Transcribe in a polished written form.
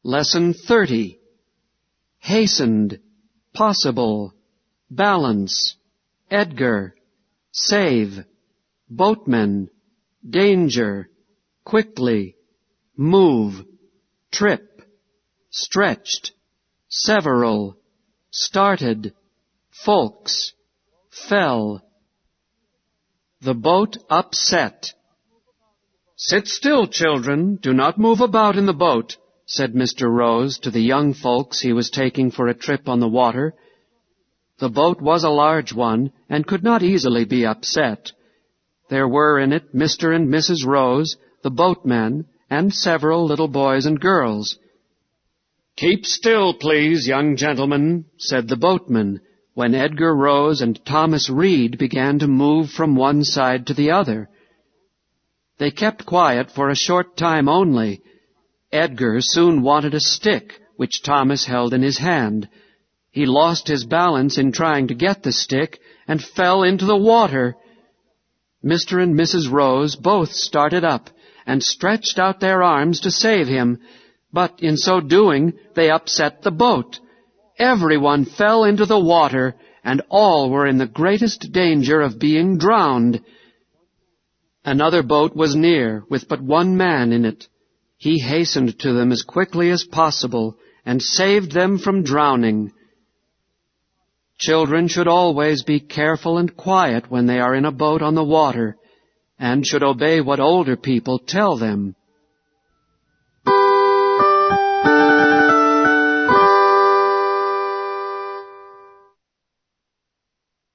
Lesson 30. Hastened, possible, balance, Edgar, save, boatman, danger, quickly, move, trip, stretched, several, started, folks, fell. The boat upset. "Sit still, children. Do not move about in the boat," said Mr. Rose to the young folks he was taking for a trip on the water. The boat was a large one and could not easily be upset. There were in it Mr. and Mrs. Rose, the boatman, and several little boys and girls. "Keep still, please, young gentlemen," said the boatman, when Edgar Rose and Thomas Reed began to move from one side to the other. They kept quiet for a short time only. Edgar soon wanted a stick, which Thomas held in his hand. He lost his balance in trying to get the stick and fell into the water. Mr. and Mrs. Rose both started up and stretched out their arms to save him, but in so doing they upset the boat. Everyone fell into the water, and all were in the greatest danger of being drowned. Another boat was near, with but one man in it. He hastened to them as quickly as possible and saved them from drowning. Children should always be careful and quiet when they are in a boat on the water, and should obey what older people tell them.